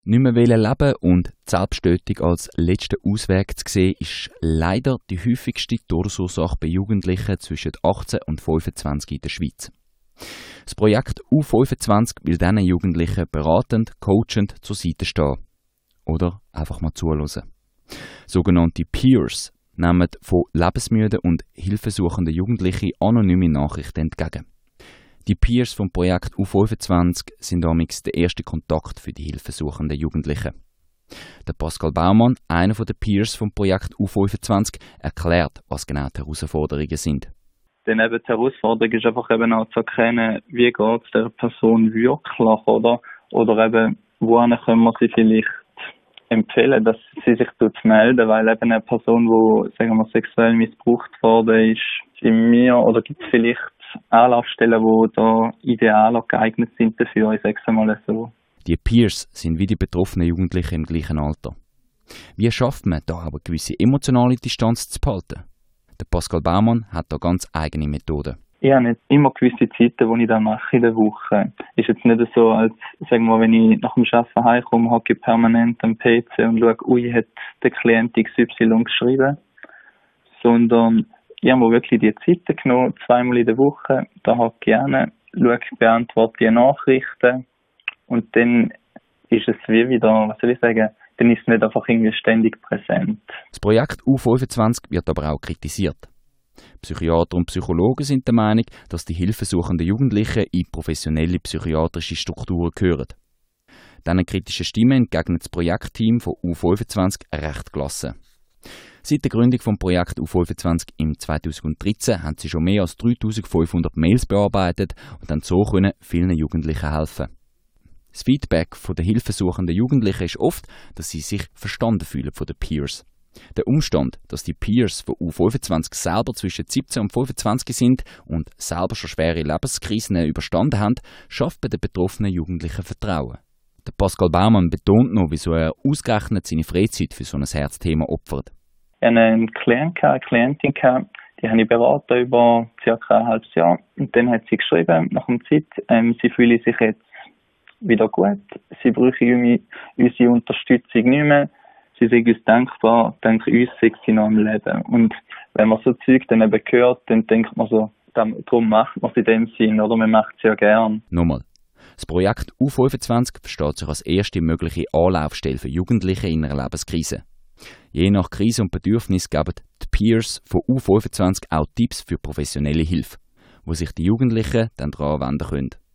Nicht mehr leben und die Selbsttötung als letzten Ausweg zu sehen, ist leider die häufigste Todesursache bei Jugendlichen zwischen 18 und 25 in der Schweiz. Das Projekt U25 will diesen Jugendlichen beratend, coachend zur Seite stehen. Oder einfach mal zuhören. Sogenannte Peers nehmen von lebensmüden und hilfesuchenden Jugendlichen anonyme Nachrichten entgegen. Die Peers vom Projekt U25 sind damals der erste Kontakt für die hilfesuchenden Jugendlichen. Der Pascal Baumann, einer der Peers vom Projekt U25, erklärt, was genau die Herausforderungen sind. Dann eben die Herausforderung ist einfach eben auch zu erkennen, wie geht es der Person wirklich, oder? Oder eben, wohin können wir sie vielleicht empfehlen, dass sie sich melden, weil eben eine Person, die, sagen wir, sexuell missbraucht worden ist, in mir, oder gibt es vielleicht Anlaufstellen, die da idealer geeignet sind dafür, ich sage es einmal so. Die Peers sind wie die betroffenen Jugendlichen im gleichen Alter. Wie schafft man da aber eine gewisse emotionale Distanz zu behalten? Der Pascal Baumann hat da ganz eigene Methoden. Ich habe nicht immer gewisse Zeiten, die ich dann mache in der Woche. Ist jetzt nicht so, als, sagen wir, wenn ich nach dem Arbeiten heimkomme, hocke ich permanent am PC und schaue, hat der Klient XY geschrieben. Sondern ich habe mir wirklich die Zeiten genommen, 2-mal in der Woche. Da hocke ich gerne, beantworte die Nachrichten. Und dann ist es wie wieder, was soll ich sagen, dann ist es nicht einfach irgendwie ständig präsent. Das Projekt U25 wird aber auch kritisiert. Psychiater und Psychologen sind der Meinung, dass die hilfesuchenden Jugendlichen in professionelle psychiatrische Strukturen gehören. Diesen kritischen Stimmen entgegnet das Projektteam von U25 recht gelassen. Seit der Gründung des Projekt U25 im 2013 haben sie schon mehr als 3500 Mails bearbeitet und haben so vielen Jugendlichen helfen. Das Feedback von den hilfesuchenden Jugendlichen ist oft, dass sie sich verstanden fühlen von den Peers. Der Umstand, dass die Peers von U25 selber zwischen 17 und 25 sind und selber schon schwere Lebenskrisen überstanden haben, schafft bei den betroffenen Jugendlichen Vertrauen. Der Pascal Baumann betont noch, wieso er ausgerechnet seine Freizeit für so ein Herzthema opfert. Ich hatte einen Klienten, eine Klientin, die habe ich beraten über ca. ein halbes Jahr. Und dann hat sie geschrieben, nach einer Zeit, sie fühle sich jetzt wieder gut, sie brauche unsere Unterstützung nicht mehr. Sie sind uns dankbar, dank uns sind sie noch am Leben. Und wenn man so Zeug dann eben hört, dann denkt man so, darum macht man es in dem Sinn, oder man macht es ja gern. Nochmal. Das Projekt U25 versteht sich als erste mögliche Anlaufstelle für Jugendliche in einer Lebenskrise. Je nach Krise und Bedürfnis geben die Peers von U25 auch Tipps für professionelle Hilfe, wo sich die Jugendlichen dann daran wenden können.